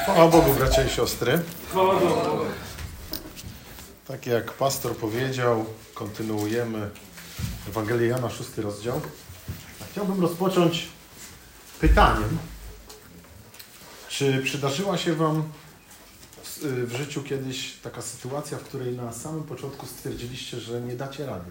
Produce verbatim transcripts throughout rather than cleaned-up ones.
Chwała Bogu, bracia i siostry. Chwała Bogu. Tak jak pastor powiedział, kontynuujemy Ewangelię Jana, szósty rozdział. A chciałbym rozpocząć pytaniem, czy przydarzyła się wam w życiu kiedyś taka sytuacja, w której na samym początku stwierdziliście, że nie dacie rady,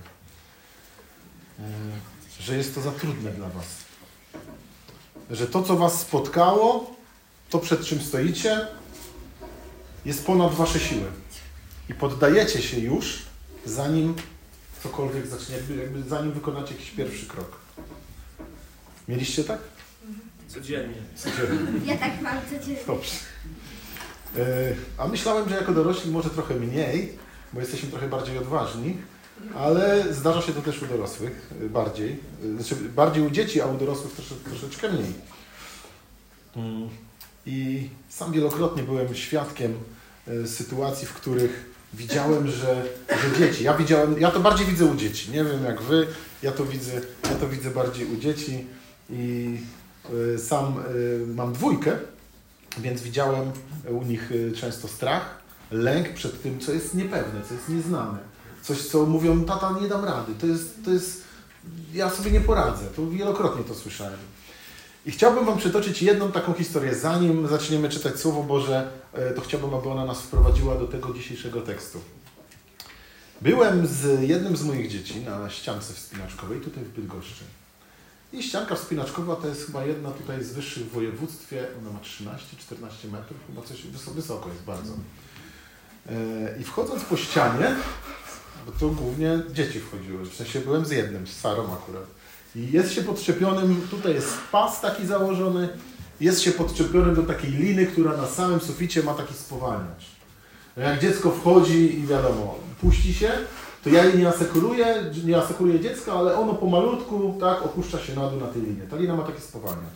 że jest to za trudne dla was, że to, co was spotkało, to, przed czym stoicie, jest ponad wasze siły i poddajecie się już, zanim cokolwiek zacznie, jakby, jakby zanim wykonacie jakiś pierwszy krok. Mieliście tak? Codziennie. Codziennie. Ja tak mam codziennie. Dobrze. Yy, a myślałem, że jako dorośli może trochę mniej, bo jesteśmy trochę bardziej odważni, ale zdarza się to też u dorosłych yy, bardziej. Yy, znaczy bardziej u dzieci, a u dorosłych trosze, troszeczkę mniej. Yy. I sam wielokrotnie byłem świadkiem yy, sytuacji, w których widziałem, że, że dzieci, ja widziałem, ja to bardziej widzę u dzieci, nie wiem jak wy, ja to widzę, ja to widzę bardziej u dzieci i yy, sam yy, mam dwójkę, więc widziałem u nich często strach, lęk przed tym, co jest niepewne, co jest nieznane. Coś, co mówią, tata, nie dam rady, to jest, to jest, ja sobie nie poradzę. To wielokrotnie to słyszałem. I chciałbym wam przytoczyć jedną taką historię. Zanim zaczniemy czytać Słowo Boże, to chciałbym, aby ona nas wprowadziła do tego dzisiejszego tekstu. Byłem z jednym z moich dzieci na ściance wspinaczkowej, tutaj w Bydgoszczy. I ścianka wspinaczkowa to jest chyba jedna tutaj z wyższych w województwie. Ona ma trzynaście czternaście metrów, chyba coś wysoko jest bardzo. I wchodząc po ścianie, bo to głównie dzieci wchodziły, w sensie byłem z jednym, z Sarą akurat. I jest się podczepionym, tutaj jest pas taki założony, jest się podczepionym do takiej liny, która na samym suficie ma taki spowalniacz. Jak dziecko wchodzi i wiadomo, puści się, to ja jej nie asekuruję, nie asekuruję dziecka, ale ono pomalutku tak opuszcza się na dół na tej linie. Ta lina ma taki spowalniacz.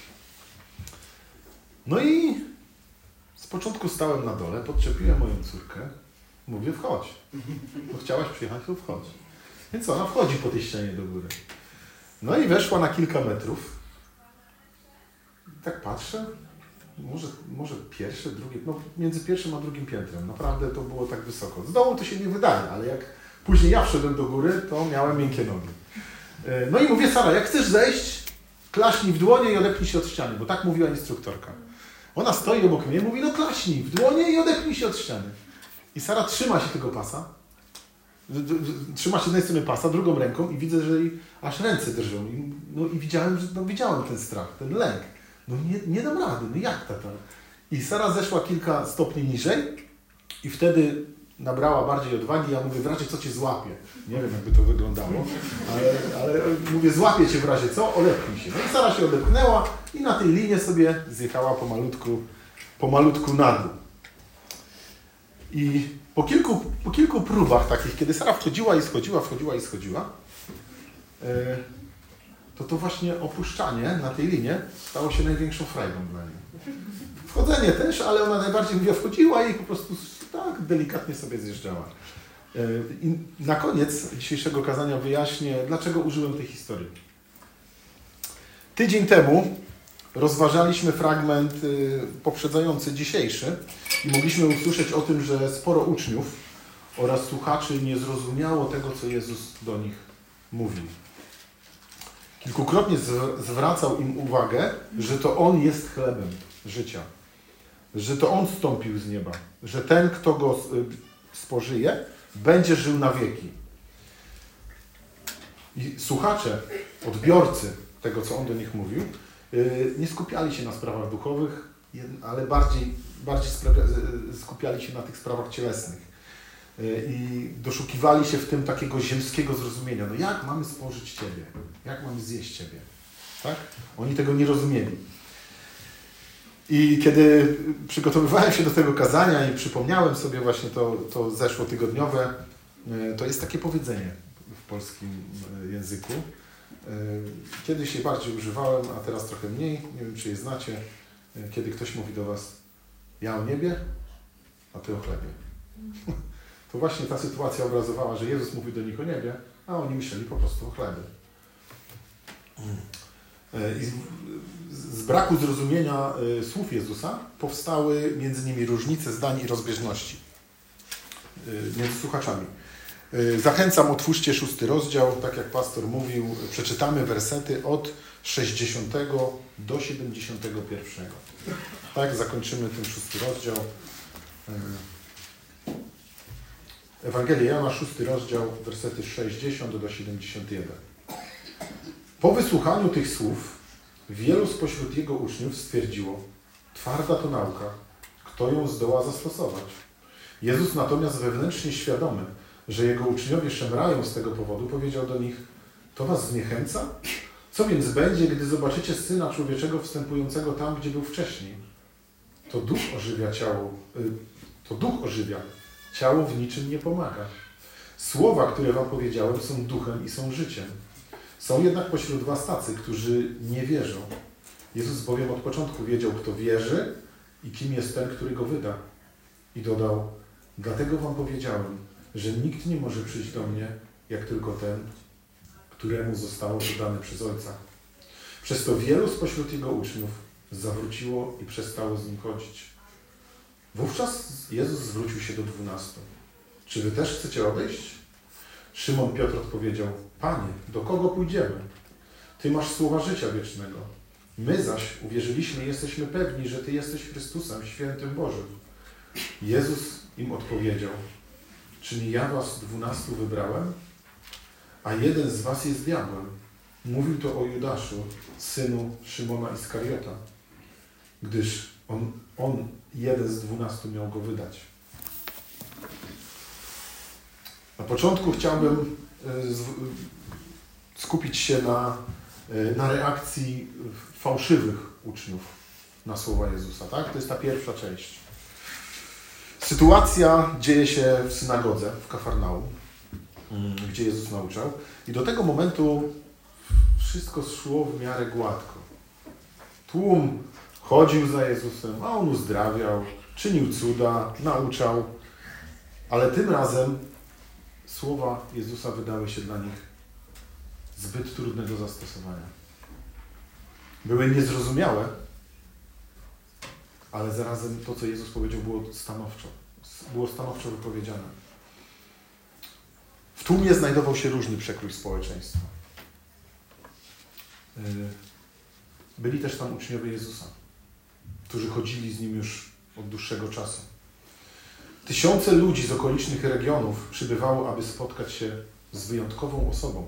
No i z początku stałem na dole, podczepiłem moją córkę, mówię wchodź. No chciałaś przyjechać, to wchodź. Więc ona wchodzi po tej ścianie do góry. No i weszła na kilka metrów. I tak patrzę, może, może pierwsze, drugie, no między pierwszym a drugim piętrem. Naprawdę to było tak wysoko. Z dołu to się nie wydaje, ale jak później ja wszedłem do góry, to miałem miękkie nogi. No i mówię, Sara, jak chcesz zejść, klaśnij w dłonie i odepnij się od ściany, bo tak mówiła instruktorka. Ona stoi obok mnie, mówi, no klaśnij w dłonie i odepnij się od ściany. I Sara trzyma się tego pasa, trzyma się z jednej strony pasa, drugą ręką i widzę, że jej aż ręce drżą. I, no i widziałem, że no, widziałem ten strach, ten lęk. No nie, nie dam rady, no jak tata? I Sara zeszła kilka stopni niżej i wtedy nabrała bardziej odwagi. Ja mówię, w razie co cię złapie. Nie wiem, jakby to wyglądało, ale, ale mówię, złapię cię w razie co, odepchnij się. No i Sara się odepchnęła i na tej linie sobie zjechała pomalutku, pomalutku na dół. I po kilku, po kilku próbach takich, kiedy Sara wchodziła i schodziła, wchodziła i schodziła, to to właśnie opuszczanie na tej linie stało się największą frajdą dla niej. Wchodzenie też, ale ona najbardziej mówiła, wchodziła i po prostu tak delikatnie sobie zjeżdżała. I na koniec dzisiejszego kazania wyjaśnię, dlaczego użyłem tej historii. Tydzień temu rozważaliśmy fragment poprzedzający dzisiejszy i mogliśmy usłyszeć o tym, że sporo uczniów oraz słuchaczy nie zrozumiało tego, co Jezus do nich mówił. Kilkukrotnie zwracał im uwagę, że to On jest chlebem życia, że to On zstąpił z nieba, że ten, kto Go spożyje, będzie żył na wieki. I słuchacze, odbiorcy tego, co On do nich mówił, nie skupiali się na sprawach duchowych, ale bardziej, bardziej skupiali się na tych sprawach cielesnych. I doszukiwali się w tym takiego ziemskiego zrozumienia. No jak mamy spożyć Ciebie? Jak mamy zjeść Ciebie? Tak? Oni tego nie rozumieli. I kiedy przygotowywałem się do tego kazania i przypomniałem sobie właśnie to, to zeszłotygodniowe, to jest takie powiedzenie w polskim języku. Kiedyś je bardziej używałem, a teraz trochę mniej. Nie wiem, czy je znacie. Kiedy ktoś mówi do was, ja o niebie, a ty o chlebie. To właśnie ta sytuacja obrazowała, że Jezus mówił do nich o niebie, a oni myśleli po prostu o chlebie. I z braku zrozumienia słów Jezusa powstały między nimi różnice zdań i rozbieżności między słuchaczami. Zachęcam, otwórzcie szósty rozdział, tak jak pastor mówił, przeczytamy wersety od sześćdziesiątego do siedemdziesiątego pierwszego. Tak, zakończymy ten szósty rozdział. Ewangelia Jana, szósty rozdział, wersety sześćdziesiąt do siedemdziesiąt jeden. Po wysłuchaniu tych słów wielu spośród jego uczniów stwierdziło: twarda to nauka, kto ją zdoła zastosować? Jezus natomiast wewnętrznie świadomy, że jego uczniowie szemrają z tego powodu, powiedział do nich: to was zniechęca? Co więc będzie, gdy zobaczycie Syna Człowieczego wstępującego tam, gdzie był wcześniej? To duch ożywia ciało, to duch ożywia, ciało w niczym nie pomaga. Słowa, które wam powiedziałem, są duchem i są życiem. Są jednak pośród was tacy, którzy nie wierzą. Jezus bowiem od początku wiedział, kto wierzy i kim jest ten, który go wyda. I dodał: dlatego wam powiedziałem, że nikt nie może przyjść do mnie, jak tylko ten, któremu zostało to dane przez Ojca. Przez to wielu spośród jego uczniów zawróciło i przestało z nim chodzić. Wówczas Jezus zwrócił się do dwunastu. Czy wy też chcecie odejść? Szymon Piotr odpowiedział: Panie, do kogo pójdziemy? Ty masz słowa życia wiecznego. My zaś uwierzyliśmy i jesteśmy pewni, że Ty jesteś Chrystusem, Świętym Bożym. Jezus im odpowiedział: czy nie ja was dwunastu wybrałem? A jeden z was jest diabłem. Mówił to o Judaszu, synu Szymona Iskariota, gdyż on, on jeden z dwunastu miał go wydać. Na początku chciałbym skupić się na, na reakcji fałszywych uczniów na słowa Jezusa. Tak? To jest ta pierwsza część. Sytuacja dzieje się w synagodze w Kafarnaum, gdzie Jezus nauczał. I do tego momentu wszystko szło w miarę gładko. Tłum chodził za Jezusem, a On uzdrawiał, czynił cuda, nauczał. Ale tym razem słowa Jezusa wydały się dla nich zbyt trudne do zastosowania. Były niezrozumiałe, ale zarazem to, co Jezus powiedział, było stanowczo. Było stanowczo wypowiedziane. W tłumie znajdował się różny przekrój społeczeństwa. Byli też tam uczniowie Jezusa, którzy chodzili z Nim już od dłuższego czasu. Tysiące ludzi z okolicznych regionów przybywało, aby spotkać się z wyjątkową osobą.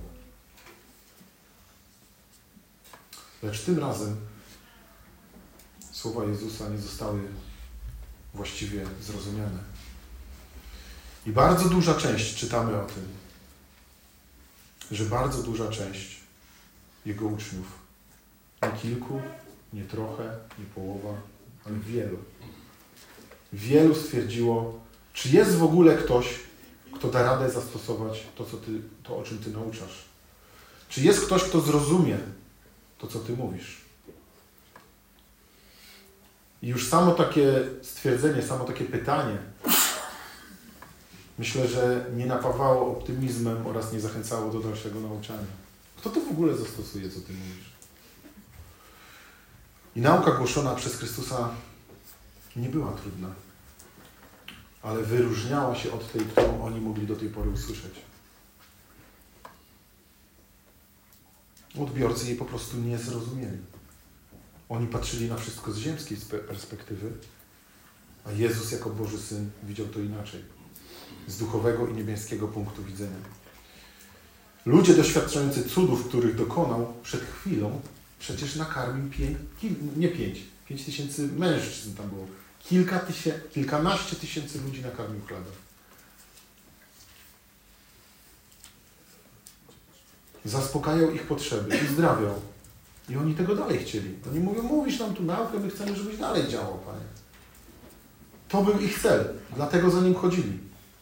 Lecz tym razem słowa Jezusa nie zostały właściwie zrozumiane. I bardzo duża część, czytamy o tym, że bardzo duża część Jego uczniów, nie kilku, nie trochę, nie połowa, ale wielu, wielu stwierdziło, czy jest w ogóle ktoś, kto da radę zastosować to, co ty, to o czym Ty nauczasz. Czy jest ktoś, kto zrozumie to, co Ty mówisz. I już samo takie stwierdzenie, samo takie pytanie, myślę, że nie napawało optymizmem oraz nie zachęcało do dalszego nauczania. Kto to w ogóle zastosuje, co Ty mówisz? I nauka głoszona przez Chrystusa nie była trudna, ale wyróżniała się od tej, którą oni mogli do tej pory usłyszeć. Odbiorcy jej po prostu nie zrozumieli. Oni patrzyli na wszystko z ziemskiej perspektywy, a Jezus jako Boży Syn widział to inaczej. Z duchowego i niebieskiego punktu widzenia. Ludzie doświadczający cudów, których dokonał przed chwilą, przecież nakarmił pięć, kil, nie pięć, pięć tysięcy mężczyzn tam było. Kilka tysię, kilkanaście tysięcy ludzi nakarmił chlebem. Zaspokajał ich potrzeby, uzdrawiał. I oni tego dalej chcieli. Oni mówią, mówisz nam tu naukę, my chcemy, żebyś dalej działał, Panie. To był ich cel, dlatego za Nim chodzili.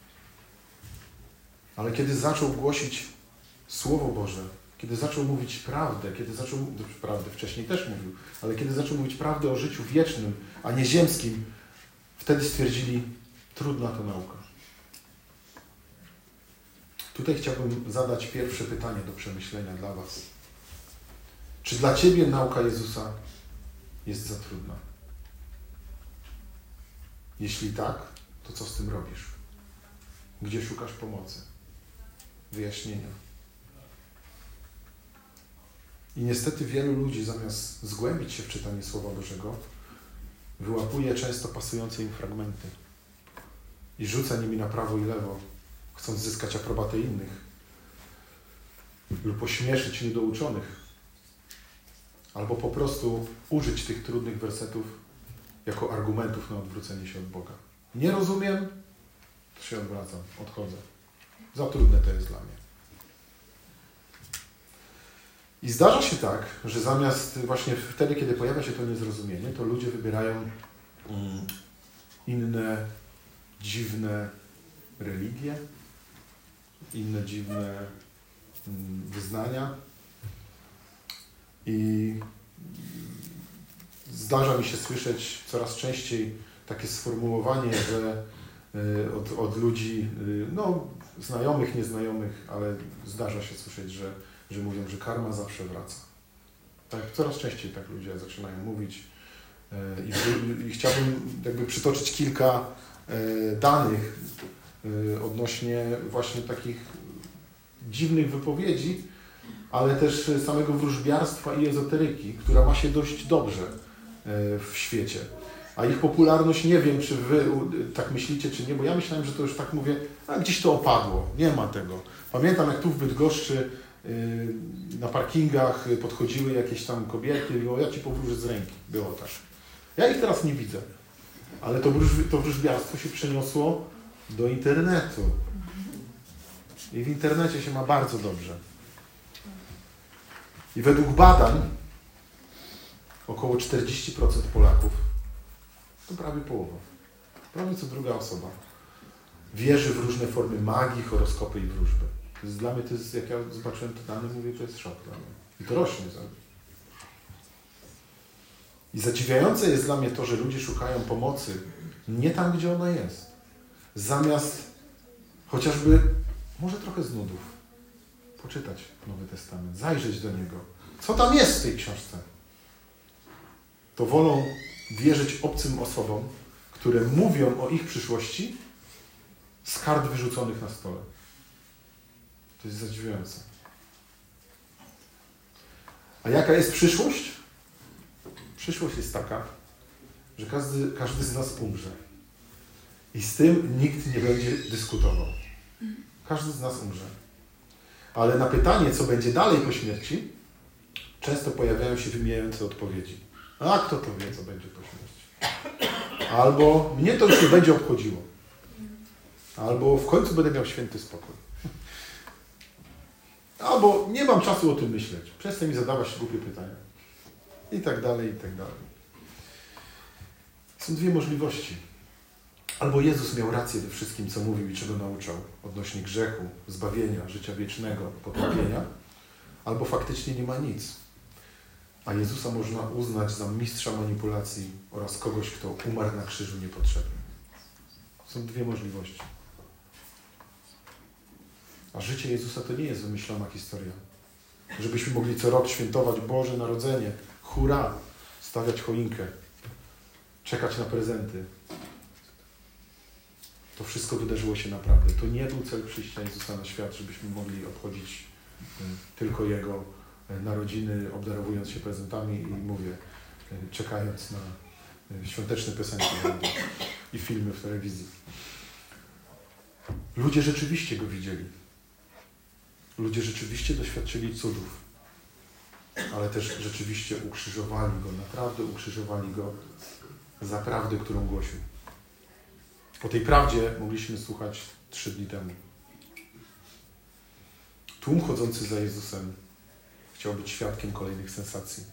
Ale kiedy zaczął głosić Słowo Boże, kiedy zaczął mówić prawdę, kiedy zaczął, prawdę wcześniej też mówił, ale kiedy zaczął mówić prawdę o życiu wiecznym, a nie ziemskim, wtedy stwierdzili, trudna to nauka. Tutaj chciałbym zadać pierwsze pytanie do przemyślenia dla Was. Czy dla Ciebie nauka Jezusa jest za trudna? Jeśli tak, to co z tym robisz? Gdzie szukasz pomocy? Wyjaśnienia. I niestety wielu ludzi zamiast zgłębić się w czytanie Słowa Bożego, wyłapuje często pasujące im fragmenty i rzuca nimi na prawo i lewo, chcąc zyskać aprobatę innych lub ośmieszyć niedouczonych, albo po prostu użyć tych trudnych wersetów jako argumentów na odwrócenie się od Boga. Nie rozumiem, to się odwracam, odchodzę. Za trudne to jest dla mnie. I zdarza się tak, że zamiast właśnie wtedy, kiedy pojawia się to niezrozumienie, to ludzie wybierają inne, dziwne religie, inne, dziwne wyznania. I zdarza mi się słyszeć coraz częściej takie sformułowanie, że od, od ludzi, no znajomych, nieznajomych, ale zdarza się słyszeć, że, że mówią, że karma zawsze wraca. Tak, coraz częściej tak ludzie zaczynają mówić. I, i chciałbym jakby przytoczyć kilka danych odnośnie właśnie takich dziwnych wypowiedzi, ale też samego wróżbiarstwa i ezoteryki, która ma się dość dobrze w świecie. A ich popularność, nie wiem, czy wy tak myślicie, czy nie, bo ja myślałem, że to już tak mówię, a gdzieś to opadło, nie ma tego. Pamiętam, jak tu w Bydgoszczy na parkingach podchodziły jakieś tam kobiety i mówią, ja ci powróżę z ręki. Było tak. Ja ich teraz nie widzę, ale to, wróż, to wróżbiarstwo się przeniosło do internetu. I w internecie się ma bardzo dobrze. I według badań około czterdzieści procent Polaków, to prawie połowa, prawie co druga osoba, wierzy w różne formy magii, horoskopy i wróżby. To jest, dla mnie to jest, jak ja zobaczyłem te dane, mówię, to jest szok dla mnie. I to rośnie za mnie. I zadziwiające jest dla mnie to, że ludzie szukają pomocy nie tam, gdzie ona jest. Zamiast chociażby, może trochę z nudów, poczytać Nowy Testament, zajrzeć do niego. Co tam jest w tej książce? To wolą wierzyć obcym osobom, które mówią o ich przyszłości z kart wyrzuconych na stole. To jest zadziwiające. A jaka jest przyszłość? Przyszłość jest taka, że każdy, każdy z nas umrze. I z tym nikt nie będzie dyskutował. Każdy z nas umrze. Ale na pytanie, co będzie dalej po śmierci, często pojawiają się wymijające odpowiedzi. A kto to wie, co będzie po śmierci? Albo mnie to już nie będzie obchodziło. Albo w końcu będę miał święty spokój. Albo nie mam czasu o tym myśleć. Przestań mi zadawać głupie pytania. I tak dalej, i tak dalej. Są dwie możliwości. Albo Jezus miał rację we wszystkim, co mówił i czego nauczał odnośnie grzechu, zbawienia, życia wiecznego, potępienia, albo faktycznie nie ma nic. A Jezusa można uznać za mistrza manipulacji oraz kogoś, kto umarł na krzyżu niepotrzebnie. Są dwie możliwości. A życie Jezusa to nie jest wymyślona historia. Żebyśmy mogli co rok świętować Boże Narodzenie, hurra, stawiać choinkę, czekać na prezenty. To wszystko wydarzyło się naprawdę. To nie był cel przyjścia Jezusa na świat, żebyśmy mogli obchodzić tylko Jego narodziny, obdarowując się prezentami i mówię, czekając na świąteczne piosenki i filmy w telewizji. Ludzie rzeczywiście Go widzieli. Ludzie rzeczywiście doświadczyli cudów. Ale też rzeczywiście ukrzyżowali Go, naprawdę ukrzyżowali Go za prawdę, którą głosił. O tej prawdzie mogliśmy słuchać trzy dni temu. Tłum chodzący za Jezusem chciał być świadkiem kolejnych sensacji.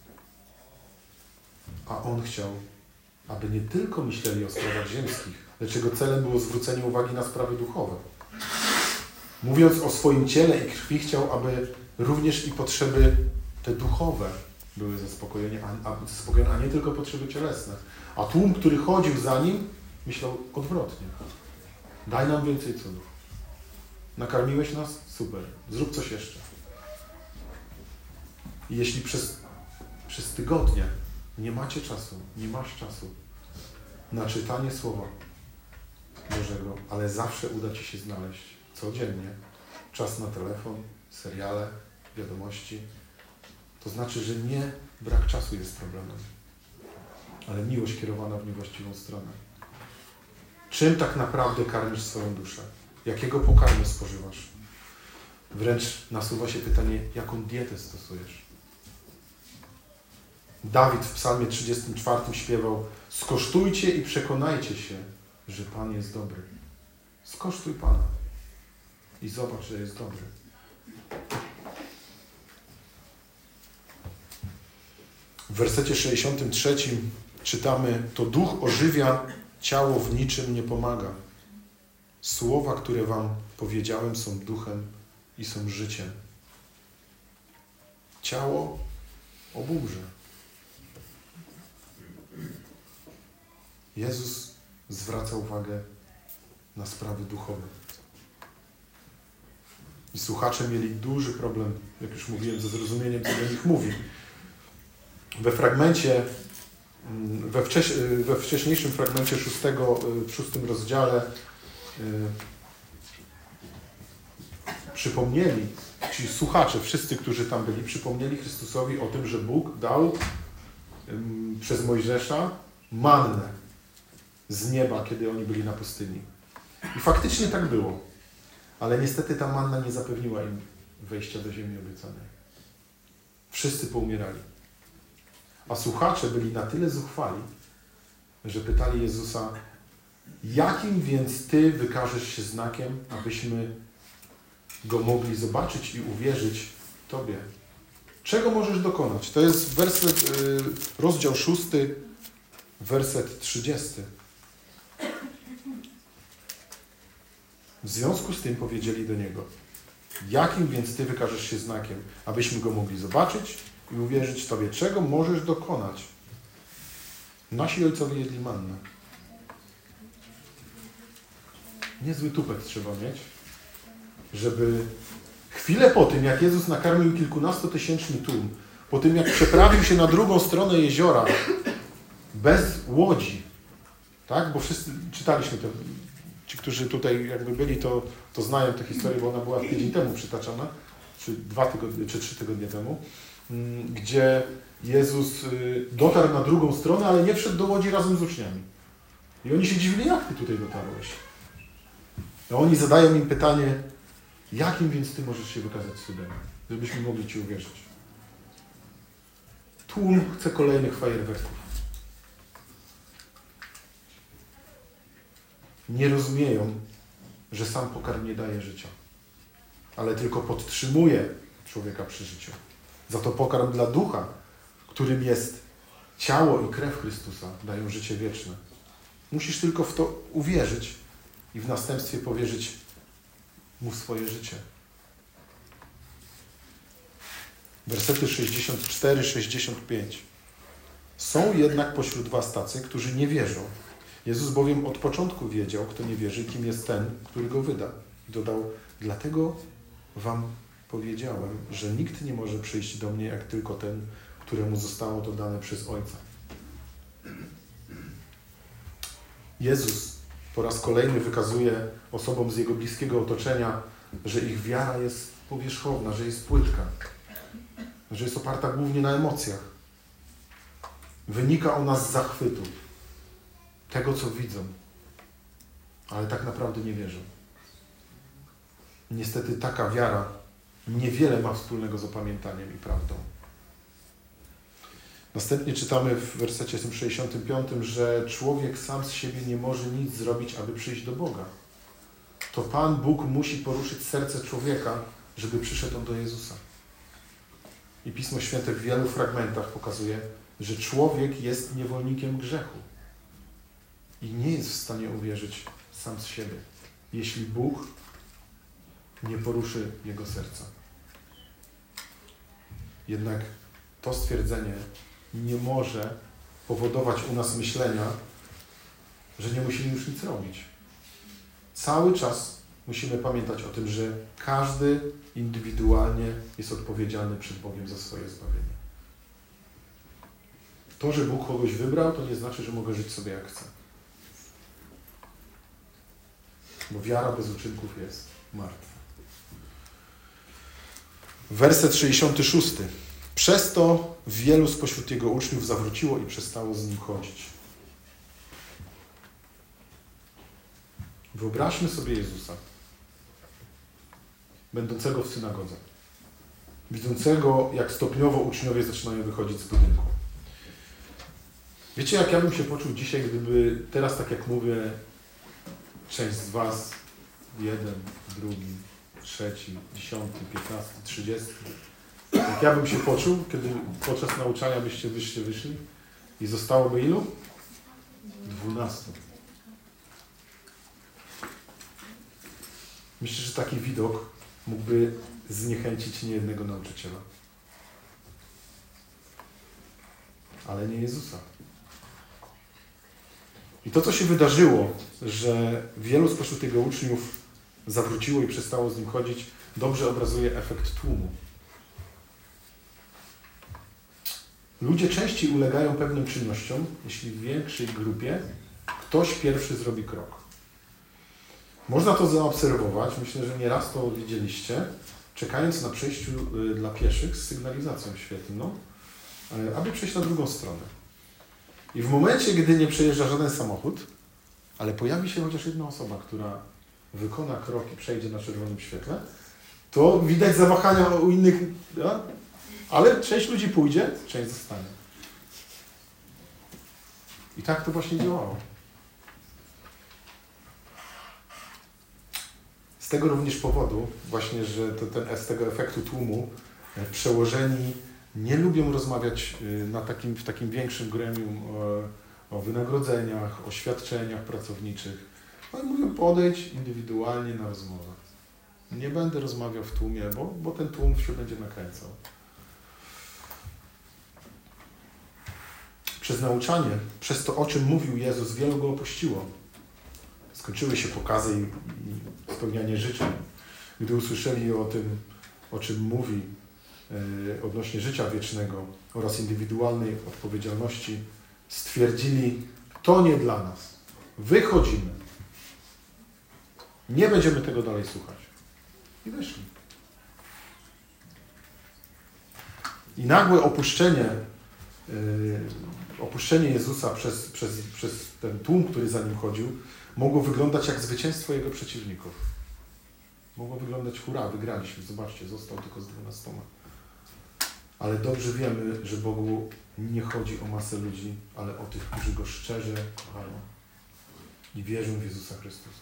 A On chciał, aby nie tylko myśleli o sprawach ziemskich, lecz Jego celem było zwrócenie uwagi na sprawy duchowe. Mówiąc o swoim ciele i krwi, chciał, aby również i potrzeby te duchowe były zaspokojone, a, a, zaspokojone, a nie tylko potrzeby cielesne. A tłum, który chodził za Nim, myślał odwrotnie. Daj nam więcej cudów. Nakarmiłeś nas? Super. Zrób coś jeszcze. I jeśli przez przez tygodnie nie macie czasu, nie masz czasu na czytanie Słowa Bożego, ale zawsze uda Ci się znaleźć codziennie czas na telefon, seriale, wiadomości, to znaczy, że nie brak czasu jest problemem, ale miłość kierowana w niewłaściwą stronę. Czym tak naprawdę karmisz swoją duszę? Jakiego pokarmu spożywasz? Wręcz nasuwa się pytanie, jaką dietę stosujesz? Dawid w psalmie trzydziestym czwartym śpiewał: skosztujcie i przekonajcie się, że Pan jest dobry. Skosztuj Pana i zobacz, że jest dobry. W wersecie sześćdziesiątym trzecim czytamy: to duch ożywia, ciało w niczym nie pomaga. Słowa, które wam powiedziałem, są duchem i są życiem. Ciało obumrze. Jezus zwraca uwagę na sprawy duchowe. I słuchacze mieli duży problem, jak już mówiłem, ze zrozumieniem, co do nich mówi. We fragmencie, we, wcześ, we wcześniejszym fragmencie szóstego, w szóstym rozdziale yy, przypomnieli, ci słuchacze, wszyscy, którzy tam byli, przypomnieli Chrystusowi o tym, że Bóg dał yy, przez Mojżesza mannę z nieba, kiedy oni byli na pustyni. I faktycznie tak było. Ale niestety ta manna nie zapewniła im wejścia do ziemi obiecanej. Wszyscy poumierali. A słuchacze byli na tyle zuchwali, że pytali Jezusa: jakim więc Ty wykażesz się znakiem, abyśmy Go mogli zobaczyć i uwierzyć Tobie? Czego możesz dokonać? To jest werset, rozdział szósty, werset trzydziesty. W związku z tym powiedzieli do Niego: jakim więc Ty wykażesz się znakiem, abyśmy Go mogli zobaczyć i uwierzyć Tobie? Czego możesz dokonać? Nasi ojcowie jedli mannę. Niezły tupet trzeba mieć, żeby chwilę po tym, jak Jezus nakarmił kilkunastotysięczny tłum, po tym, jak przeprawił się na drugą stronę jeziora bez łodzi, tak? Bo wszyscy czytaliśmy to. Ci, którzy tutaj jakby byli, to, to znają tę historię, bo ona była tydzień temu przytaczana, czy dwa tygodnie, czy trzy tygodnie temu, gdzie Jezus dotarł na drugą stronę, ale nie wszedł do łodzi razem z uczniami. I oni się dziwili: jak Ty tutaj dotarłeś? A oni zadają im pytanie: jakim więc Ty możesz się wykazać cudem, żebyśmy mogli Ci uwierzyć? Tłum chce kolejnych fajerwerków. Nie rozumieją, że sam pokarm nie daje życia, ale tylko podtrzymuje człowieka przy życiu. Za to pokarm dla ducha, którym jest ciało i krew Chrystusa, dają życie wieczne. Musisz tylko w to uwierzyć i w następstwie powierzyć Mu swoje życie. Wersety sześćdziesiąt cztery sześćdziesiąt pięć. Są jednak pośród was tacy, którzy nie wierzą. Jezus bowiem od początku wiedział, kto nie wierzy, kim jest ten, który go wyda. Dodał: dlatego wam powiedziałem, że nikt nie może przyjść do mnie, jak tylko ten, któremu zostało to dane przez Ojca. Jezus po raz kolejny wykazuje osobom z Jego bliskiego otoczenia, że ich wiara jest powierzchowna, że jest płytka, że jest oparta głównie na emocjach. Wynika ona z zachwytu, tego, co widzą, ale tak naprawdę nie wierzą. Niestety taka wiara niewiele ma wspólnego z opamiętaniem i prawdą. Następnie czytamy w wersecie sześćdziesiątym piątym, że człowiek sam z siebie nie może nic zrobić, aby przyjść do Boga. To Pan Bóg musi poruszyć serce człowieka, żeby przyszedł on do Jezusa. I Pismo Święte w wielu fragmentach pokazuje, że człowiek jest niewolnikiem grzechu i nie jest w stanie uwierzyć sam z siebie, jeśli Bóg nie poruszy jego serca. Jednak to stwierdzenie nie może powodować u nas myślenia, że nie musimy już nic robić. Cały czas musimy pamiętać o tym, że każdy indywidualnie jest odpowiedzialny przed Bogiem za swoje zbawienie. To, że Bóg kogoś wybrał, to nie znaczy, że mogę żyć sobie jak chcę. Bo wiara bez uczynków jest martwa. Werset sześćdziesiąty szósty. Przez to wielu spośród Jego uczniów zawróciło i przestało z Nim chodzić. Wyobraźmy sobie Jezusa, będącego w synagodze, widzącego, jak stopniowo uczniowie zaczynają wychodzić z budynku. Wiecie, jak ja bym się poczuł dzisiaj, gdyby teraz, tak jak mówię, część z was, jeden, drugi, trzeci, dziesiąty, piętnasty, trzydziesty, jak ja bym się poczuł, kiedy podczas nauczania byście wyście wyszli i zostałoby ilu? Dwunastu. Myślę, że taki widok mógłby zniechęcić niejednego nauczyciela. Ale nie Jezusa. I to, co się wydarzyło, że wielu spośród Jego uczniów zawróciło i przestało z Nim chodzić, dobrze obrazuje efekt tłumu. Ludzie częściej ulegają pewnym czynnościom, jeśli w większej grupie ktoś pierwszy zrobi krok. Można to zaobserwować, myślę, że nieraz to widzieliście, czekając na przejściu dla pieszych z sygnalizacją świetlną, aby przejść na drugą stronę. I w momencie, gdy nie przejeżdża żaden samochód, ale pojawi się chociaż jedna osoba, która wykona krok i przejdzie na czerwonym świetle, to widać zawahania u innych, ja? Ale część ludzi pójdzie, część zostanie. I tak to właśnie działało. Z tego również powodu, właśnie, że to ten, z tego efektu tłumu przełożeni nie lubią rozmawiać na takim, w takim większym gremium o, o wynagrodzeniach, o świadczeniach pracowniczych. Oni mówią, podejdź indywidualnie na rozmowę. Nie będę rozmawiał w tłumie, bo, bo ten tłum się będzie nakręcał. Przez nauczanie, przez to, o czym mówił Jezus, wielu go opuściło. Skończyły się pokazy i, i spełnianie życzeń. Gdy usłyszeli o tym, o czym mówi yy, odnośnie życia wiecznego oraz indywidualnej odpowiedzialności, stwierdzili, to nie dla nas. Wychodzimy. Nie będziemy tego dalej słuchać. I wyszli. I nagłe opuszczenie yy, opuszczenie Jezusa przez, przez, przez ten tłum, który za Nim chodził, mogło wyglądać jak zwycięstwo Jego przeciwników. Mogło wyglądać, hurra, wygraliśmy, zobaczcie, został tylko z dwunastoma. Ale dobrze wiemy, że Bogu nie chodzi o masę ludzi, ale o tych, którzy Go szczerze kochają i wierzą w Jezusa Chrystusa.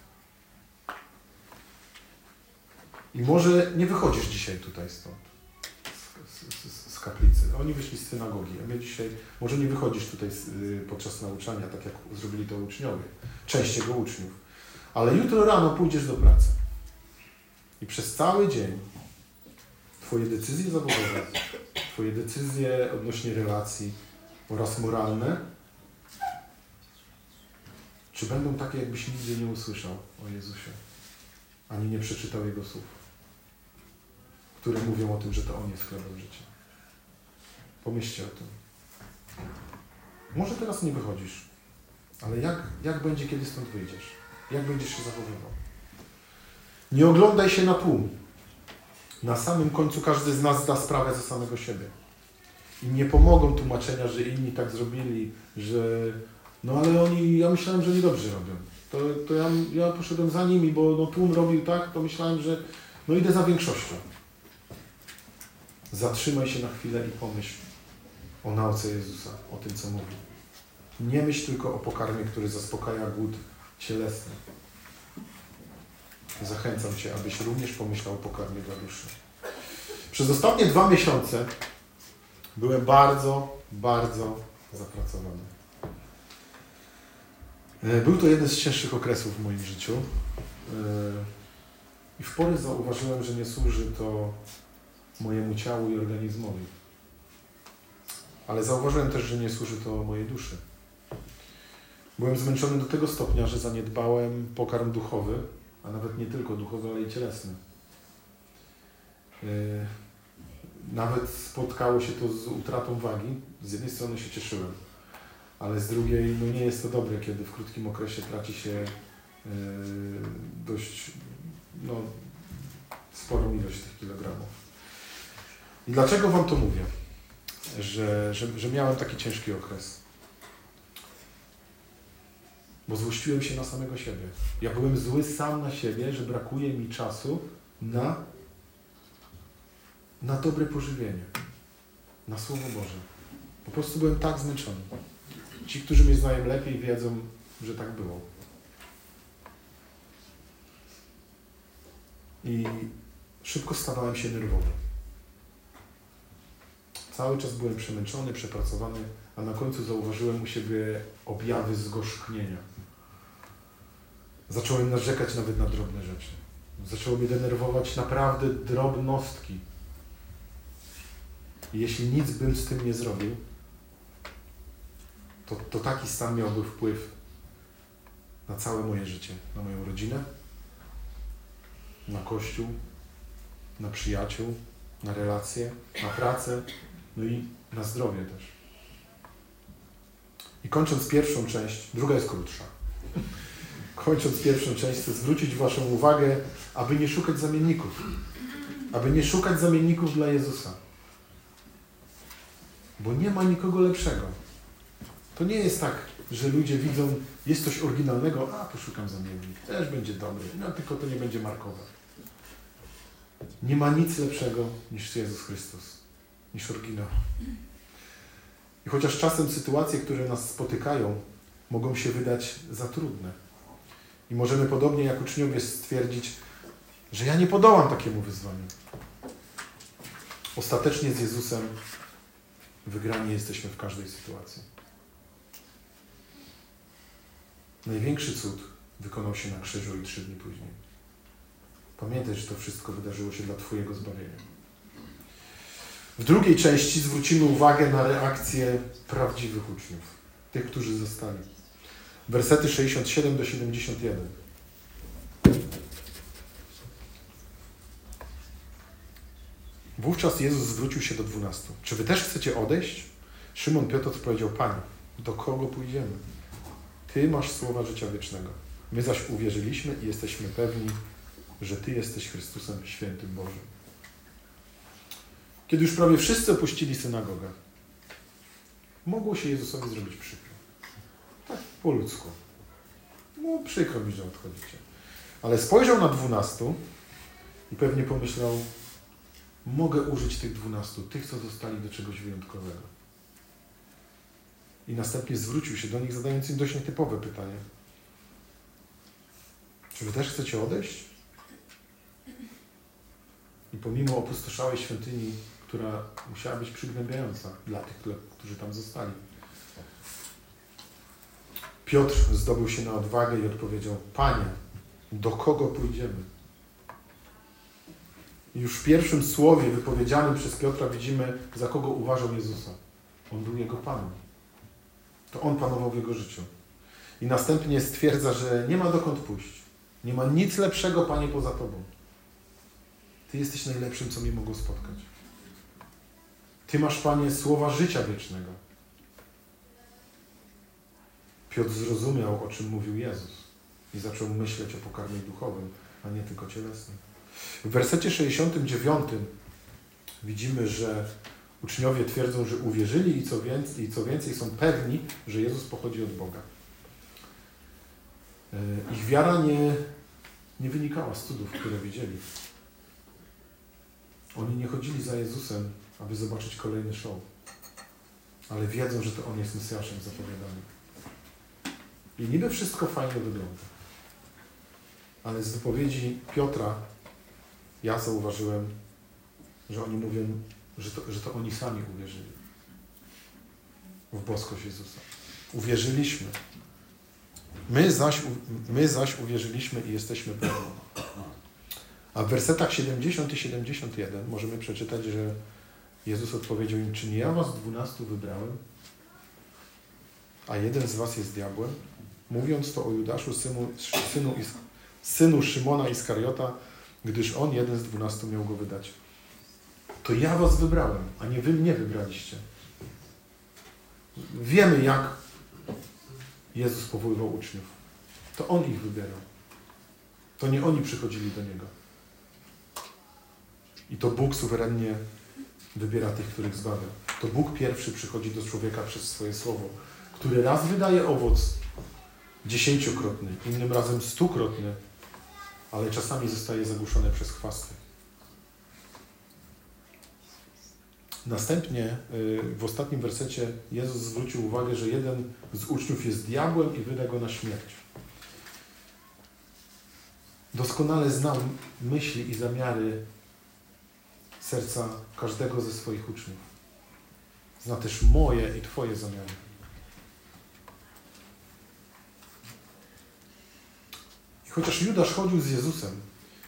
I może nie wychodzisz dzisiaj tutaj stąd, z, z, z kaplicy. Oni wyszli z synagogi, a my dzisiaj, może nie wychodzisz tutaj z, podczas nauczania, tak jak zrobili to uczniowie, część Jego uczniów. Ale jutro rano pójdziesz do pracy. I przez cały dzień Twoje decyzje zawodowe, Twoje decyzje odnośnie relacji oraz moralne, czy będą takie, jakbyś nigdy nie usłyszał o Jezusie, ani nie przeczytał Jego słów, które mówią o tym, że to On jest chlebem życia. Pomyślcie o tym. Może teraz nie wychodzisz, ale jak, jak będzie, kiedy stąd wyjdziesz? Jak będziesz się zachowywał? Nie oglądaj się na tłum. Na samym końcu każdy z nas zda sprawę ze samego siebie. I nie pomogą tłumaczenia, że inni tak zrobili, że no ale oni, ja myślałem, że niedobrze robią. To, to ja, ja poszedłem za nimi, bo no, tłum robił tak, to myślałem, że no idę za większością. Zatrzymaj się na chwilę i pomyśl o nauce Jezusa, o tym, co mówi. Nie myśl tylko o pokarmie, który zaspokaja głód cielesny. Zachęcam Cię, abyś również pomyślał o pokarmie dla duszy. Przez ostatnie dwa miesiące byłem bardzo, bardzo zapracowany. Był to jeden z cięższych okresów w moim życiu i w porę zauważyłem, że nie służy to mojemu ciału i organizmowi. Ale zauważyłem też, że nie służy to mojej duszy. Byłem zmęczony do tego stopnia, że zaniedbałem pokarm duchowy, a nawet nie tylko duchowy, ale i cielesny. nawet spotkało się to z utratą wagi. Z jednej strony się cieszyłem, ale z drugiej no nie jest to dobre, kiedy w krótkim okresie traci się yy, dość no, sporą ilość tych kilogramów. I dlaczego Wam to mówię? Że, że, że miałem taki ciężki okres. Bo złościłem się na samego siebie. Ja byłem zły sam na siebie, że brakuje mi czasu na, na dobre pożywienie. Na Słowo Boże. Po prostu byłem tak zmęczony. Ci, którzy mnie znają lepiej, wiedzą, że tak było. I szybko stawałem się nerwowy. Cały czas byłem przemęczony, przepracowany, a na końcu zauważyłem u siebie objawy zgorzknienia. Zacząłem narzekać nawet na drobne rzeczy. Zaczęło mnie denerwować naprawdę drobnostki. I jeśli nic bym z tym nie zrobił, to, to taki stan miałby wpływ na całe moje życie, na moją rodzinę, na Kościół, na przyjaciół, na relacje, na pracę, no i na zdrowie też. I kończąc pierwszą część, druga jest krótsza. Kończąc pierwszą część, chcę zwrócić Waszą uwagę, aby nie szukać zamienników. Aby nie szukać zamienników dla Jezusa. Bo nie ma nikogo lepszego. To nie jest tak, że ludzie widzą, jest coś oryginalnego, a poszukam zamiennik, też będzie dobry, no tylko to nie będzie markowe. Nie ma nic lepszego niż Jezus Chrystus, niż oryginał. I chociaż czasem sytuacje, które nas spotykają, mogą się wydać za trudne. I możemy podobnie jak uczniowie stwierdzić, że ja nie podołam takiemu wyzwaniu. Ostatecznie z Jezusem wygrani jesteśmy w każdej sytuacji. Największy cud wykonał się na krzyżu i trzy dni później. Pamiętaj, że to wszystko wydarzyło się dla Twojego zbawienia. W drugiej części zwrócimy uwagę na reakcję prawdziwych uczniów, tych, którzy zostali. Wersety sześćdziesiąt siedem do siedemdziesiąt jeden. Wówczas Jezus zwrócił się do dwunastu. Czy wy też chcecie odejść? Szymon Piotr odpowiedział: Panie, do kogo pójdziemy? Ty masz słowa życia wiecznego. My zaś uwierzyliśmy i jesteśmy pewni, że Ty jesteś Chrystusem Świętym Bożym. Kiedy już prawie wszyscy opuścili synagogę, mogło się Jezusowi zrobić przykro. Tak po ludzku. No przykro mi, że odchodzicie. Ale spojrzał na dwunastu i pewnie pomyślał: mogę użyć tych dwunastu, tych, co zostali, do czegoś wyjątkowego. I następnie zwrócił się do nich, zadając im dość nietypowe pytanie. Czy wy też chcecie odejść? I pomimo opustoszałej świątyni, która musiała być przygnębiająca dla tych, którzy tam zostali, Piotr zdobył się na odwagę i odpowiedział: Panie, do kogo pójdziemy? I już w pierwszym słowie wypowiedzianym przez Piotra widzimy, za kogo uważał Jezusa. On był Jego Panem. To On panował w Jego życiu. I następnie stwierdza, że nie ma dokąd pójść. Nie ma nic lepszego, Panie, poza Tobą. Ty jesteś najlepszym, co mnie mogło spotkać. Ty masz, Panie, słowa życia wiecznego. Piotr zrozumiał, o czym mówił Jezus i zaczął myśleć o pokarmie duchowym, a nie tylko cielesnym. W wersecie sześćdziesiątym dziewiątym widzimy, że uczniowie twierdzą, że uwierzyli i co więcej, i co więcej są pewni, że Jezus pochodzi od Boga. Ich wiara nie, nie wynikała z cudów, które widzieli. Oni nie chodzili za Jezusem, aby zobaczyć kolejny show, ale wiedzą, że to On jest Mesjaszem zapowiadanym. I niby wszystko fajnie wygląda. Ale z wypowiedzi Piotra ja zauważyłem, że oni mówią, że to, że to oni sami uwierzyli w boskość Jezusa. Uwierzyliśmy. My zaś, my zaś uwierzyliśmy i jesteśmy pewni. A w wersetach siedemdziesiąt i siedemdziesiąt jeden możemy przeczytać, że Jezus odpowiedział im: czy nie ja was dwunastu wybrałem, a jeden z was jest diabłem? Mówiąc to o Judaszu, synu, synu, synu Szymona Iskariota, gdyż on, jeden z dwunastu, miał go wydać. To ja was wybrałem, a nie wy mnie wybraliście. Wiemy, jak Jezus powoływał uczniów. To On ich wybierał. To nie oni przychodzili do Niego. I to Bóg suwerennie wybiera tych, których zbawia. To Bóg pierwszy przychodzi do człowieka przez swoje słowo, które raz wydaje owoc dziesięciokrotny, innym razem stukrotny, ale czasami zostaje zagłuszone przez chwasty. Następnie w ostatnim wersecie Jezus zwrócił uwagę, że jeden z uczniów jest diabłem i wyda go na śmierć. Doskonale znał myśli i zamiary serca każdego ze swoich uczniów. Zna też moje i Twoje zamiary. I chociaż Judasz chodził z Jezusem,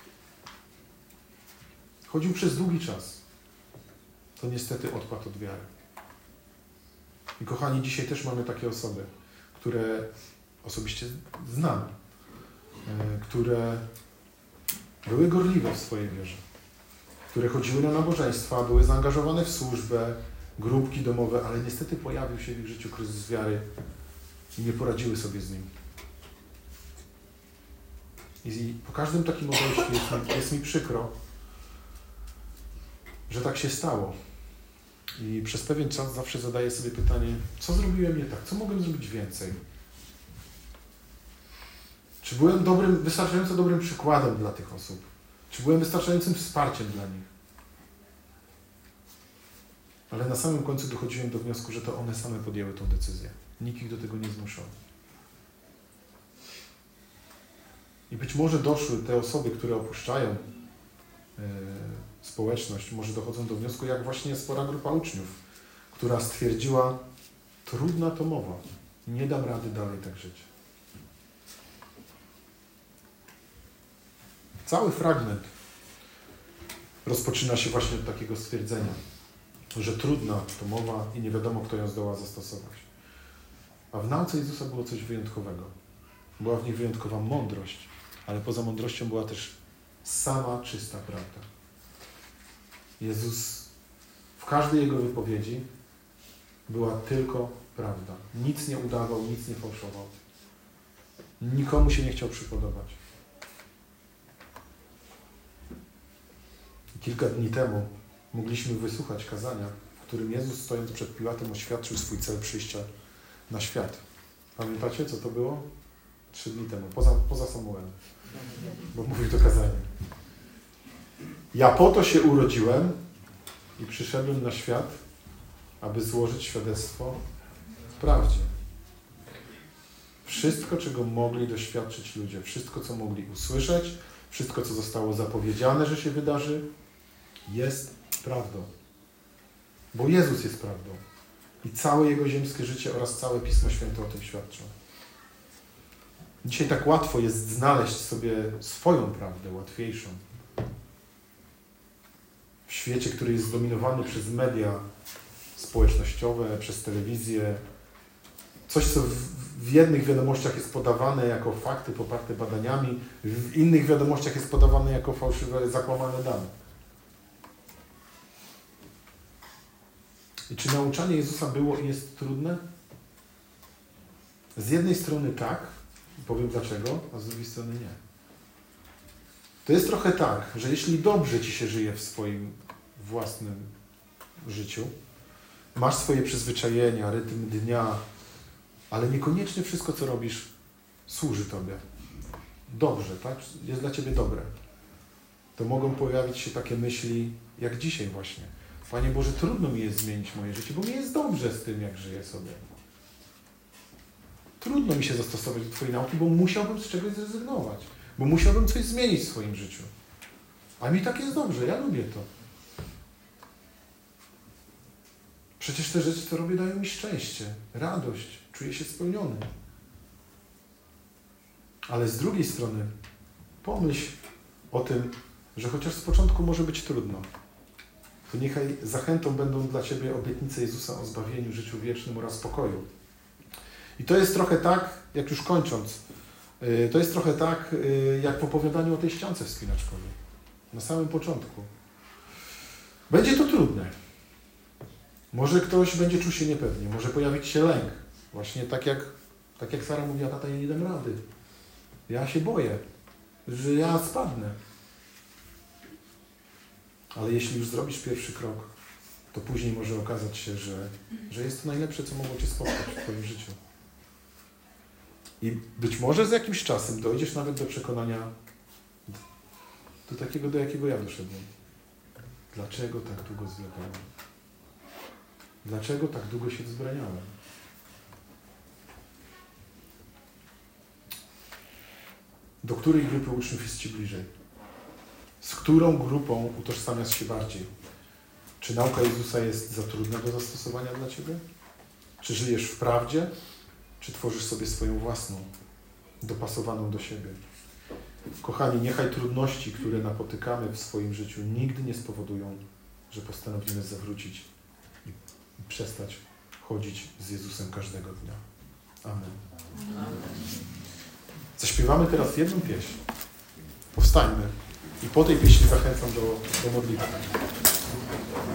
chodził przez długi czas, to niestety odpadł od wiary. I kochani, dzisiaj też mamy takie osoby, które osobiście znam, które były gorliwe w swojej wierze, które chodziły na nabożeństwa, były zaangażowane w służbę, grupki domowe, ale niestety pojawił się w ich życiu kryzys wiary i nie poradziły sobie z nim. I po każdym takim odejściu jest mi, jest mi przykro, że tak się stało. I przez pewien czas zawsze zadaję sobie pytanie, co zrobiłem nie tak? Co mogłem zrobić więcej? Czy byłem dobrym, wystarczająco dobrym przykładem dla tych osób? Czy byłem wystarczającym wsparciem dla nich? Ale na samym końcu dochodziłem do wniosku, że to one same podjęły tę decyzję. Nikt ich do tego nie zmuszał. I być może doszły te osoby, które opuszczają yy, społeczność, może dochodzą do wniosku, jak właśnie spora grupa uczniów, która stwierdziła, trudna to mowa, nie dam rady dalej tak żyć. Cały fragment rozpoczyna się właśnie od takiego stwierdzenia, że trudna to mowa i nie wiadomo, kto ją zdoła zastosować. A w nauce Jezusa było coś wyjątkowego. Była w niej wyjątkowa mądrość, ale poza mądrością była też sama czysta prawda. Jezus w każdej Jego wypowiedzi była tylko prawda. Nic nie udawał, nic nie fałszował. Nikomu się nie chciał przypodobać. Kilka dni temu mogliśmy wysłuchać kazania, w którym Jezus, stojąc przed Piłatem, oświadczył swój cel przyjścia na świat. Pamiętacie, co to było? Trzy dni temu, poza, poza Samuelem, bo mówił to kazanie. Ja po to się urodziłem i przyszedłem na świat, aby złożyć świadectwo prawdzie. Wszystko, czego mogli doświadczyć ludzie, wszystko, co mogli usłyszeć, wszystko, co zostało zapowiedziane, że się wydarzy, jest prawdą. Bo Jezus jest prawdą. I całe Jego ziemskie życie oraz całe Pismo Święte o tym świadczą. Dzisiaj tak łatwo jest znaleźć sobie swoją prawdę, łatwiejszą. W świecie, który jest zdominowany przez media społecznościowe, przez telewizję, coś, co w, w jednych wiadomościach jest podawane jako fakty poparte badaniami, w innych wiadomościach jest podawane jako fałszywe, zakłamane dane. I czy nauczanie Jezusa było i jest trudne? Z jednej strony tak, powiem dlaczego, a z drugiej strony nie. To jest trochę tak, że jeśli dobrze ci się żyje w swoim własnym życiu, masz swoje przyzwyczajenia, rytm dnia, ale niekoniecznie wszystko, co robisz, służy Tobie. Dobrze, tak? Jest dla Ciebie dobre. To mogą pojawić się takie myśli, jak dzisiaj właśnie. Panie Boże, trudno mi jest zmienić moje życie, bo mi jest dobrze z tym, jak żyję sobie. Trudno mi się zastosować do Twojej nauki, bo musiałbym z czegoś zrezygnować. Bo musiałbym coś zmienić w swoim życiu. A mi tak jest dobrze, ja lubię to. Przecież te rzeczy, co robię, dają mi szczęście, radość, czuję się spełniony. Ale z drugiej strony pomyśl o tym, że chociaż z początku może być trudno, to niechaj zachętą będą dla Ciebie obietnice Jezusa o zbawieniu, życiu wiecznym oraz pokoju. I to jest trochę tak, jak już kończąc, to jest trochę tak, jak w opowiadaniu o tej ściance wspinaczkowej. Na samym początku. Będzie to trudne. Może ktoś będzie czuł się niepewnie, może pojawić się lęk. Właśnie tak jak, tak jak Sara mówiła, tata, ja nie dam rady. Ja się boję, że ja spadnę. Ale jeśli już zrobisz pierwszy krok, to później może okazać się, że, że jest to najlepsze, co mogło Cię spotkać w Twoim życiu. I być może z jakimś czasem dojdziesz nawet do przekonania, do takiego, do jakiego ja doszedłem. Dlaczego tak długo zwlekałem? Dlaczego tak długo się wzbraniałem? Do której grupy uczniów jest Ci bliżej? Z którą grupą utożsamiasz się bardziej? Czy nauka Jezusa jest za trudna do zastosowania dla Ciebie? Czy żyjesz w prawdzie? Czy tworzysz sobie swoją własną, dopasowaną do siebie? Kochani, niechaj trudności, które napotykamy w swoim życiu, nigdy nie spowodują, że postanowimy zawrócić i przestać chodzić z Jezusem każdego dnia. Amen. Amen. Zaśpiewamy teraz jedną pieśń. Powstańmy. I po tej pieśni zachęcam do, do modlitwy.